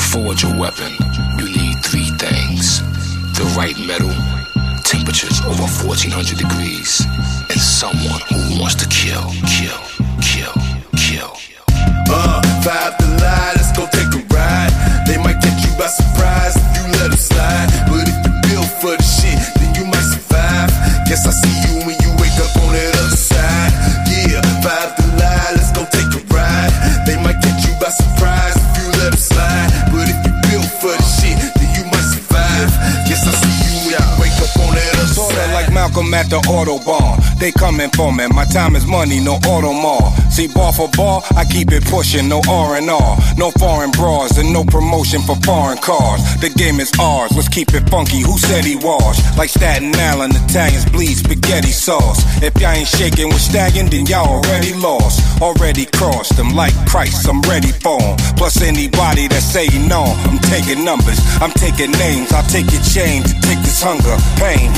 forge a weapon, you need three things: the right metal, temperatures over 1400 degrees, and someone who wants to kill. Vibe the lie, let's go take a ride. They might catch you by surprise if you let them slide. But if you build for the shit, then you might survive. Guess I see you when you wake up on that other side. Yeah, vibe the lie, let's go take a ride. They might catch you by surprise if you let them slide. But if you build for the shit, then you might survive. Guess I see you when you wake up on that other side. Sorta like Malcolm at the Autobahn. They coming for me, my time is money, no Audemars. See, bar for bar, I keep it pushing, no R&R. No foreign bras and no promotion for foreign cars. The game is ours, let's keep it funky, who said he was? Like Staten Island, Italians bleed spaghetti sauce. If y'all ain't shaking with stagging, then y'all already lost. Already crossed them like Christ, I'm ready for 'em. Plus anybody that say no, I'm taking numbers, I'm taking names. I'll take your chain to take this hunger, pain.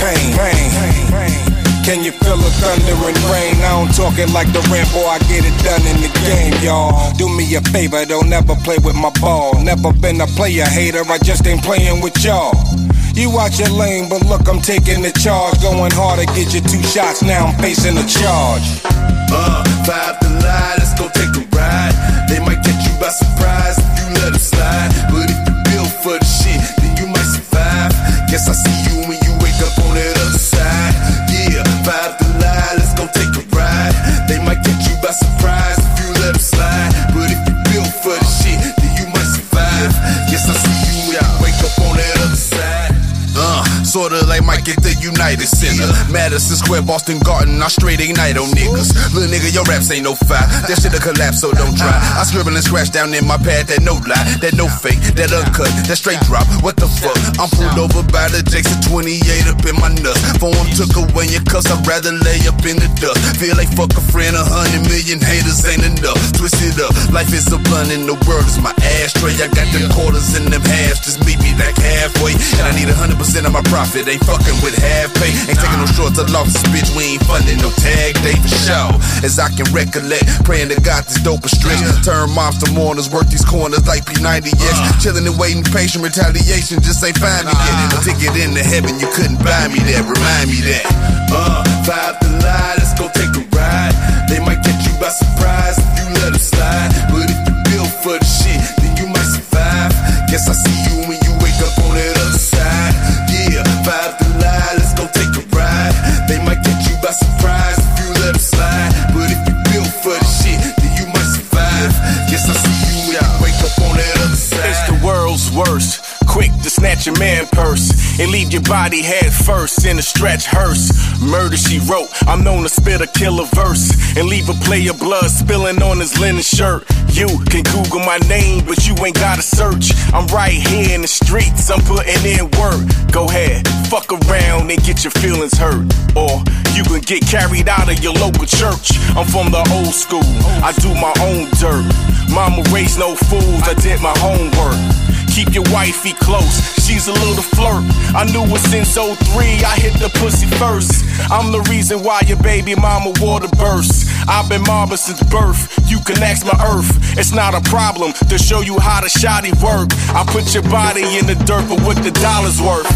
Can you feel the thunder and rain? I don't talk it like the Rambo, I get it done in the game, y'all. Do me a favor, don't never play with my ball. Never been a player hater, I just ain't playing with y'all. You out your lane, but look, I'm taking the charge. Going hard to get you 2 shots, now I'm facing the charge. Vibe the lie, let's go take a ride. They might catch you by surprise if you let them slide. But if you build for the shit, then you might survive. Guess I see you when you wake up on that other side. Yeah, vibe the lie, let's go take a ride. They might catch you by surprise if you let them slide. But if you build for the shit, then you might survive. Guess I see you when you wake up on that other side. Sorta like Mike at the United Center, Madison Square, Boston Garden, I straight ignite on niggas. Little nigga, your raps ain't no fire, that shit'll collapse, so don't try. I scribble and scratch down in my pad, that no lie, that no fake, that uncut, that straight drop. What the fuck? I'm pulled over by the Jackson 28 up in my nuts. Phone took away your cuss, I'd rather lay up in the dust. Feel like fuck a friend, 100 million haters ain't enough. Twist it up, life is a blunt and the world is my ashtray. I got the quarters in them halves, just meet me like halfway. And I need 100% of my profit, ain't fucking with half pay. Ain't taking no shorts or losses, bitch, we ain't funding no tag day for show. As I can recollect, praying to God this dope is stretch. Turn moms to mourners, work these corners like P90X. Chilling and waiting, patient retaliation, just ain't find me yet. A ticket into heaven, you couldn't buy me that, remind me that. Vibe the lie, let's go take a ride. They might catch you by surprise if you let them slide. But if you build for the shit, then you might survive. Guess I see you when you wake up on that other side. Yeah, vibe the lie, let's go take a ride. They might catch you by surprise if you let them slide. But if you build for the shit, then you might survive. Guess I see you when you wake up on that other side. It's the world's worst, quick to snatch your man purse and leave your body head first in a stretch hearse. Murder she wrote, I'm known to spit a killer verse and leave a player blood spilling on his linen shirt. You can Google my name, but you ain't gotta search. I'm right here in the streets, I'm putting in work. Go ahead, fuck around and get your feelings hurt. Or you can get carried out of your local church. I'm from the old school, I do my own dirt. Mama raised no fools, I did my homework. Keep your wifey close, she's a little flirt. I knew it since 03, I hit the pussy first. I'm the reason why your baby mama wore the burst. I've been mobbing since birth, you can ask my earth. It's not a problem to show you how the shoddy work. I put your body in the dirt for what the dollar's worth.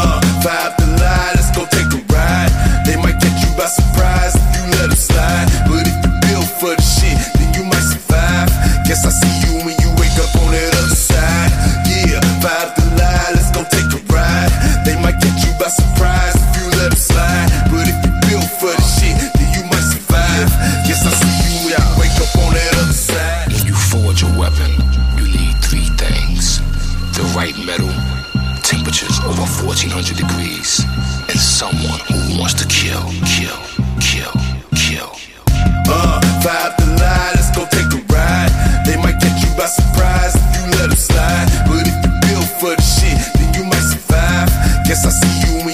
Vibe the lie, let's go take a ride. They might catch you by surprise if you let them slide. But if you build for the shit, then you might survive. Guess I see you when you wake up on that other side. Yeah, vibe the lie, let's go take a ride. They might catch you by surprise if you let them slide. But if you build for the shit, then you might survive. Guess I see you when you wake up on that other side. When you forge a weapon, you need three things: the right metal, temperatures over 1400 degrees, and someone who wants to kill. Vibe the lie, let's go take a ride. They might catch you by surprise if you let them slide. But if you build for the shit, then you might survive. Guess I see you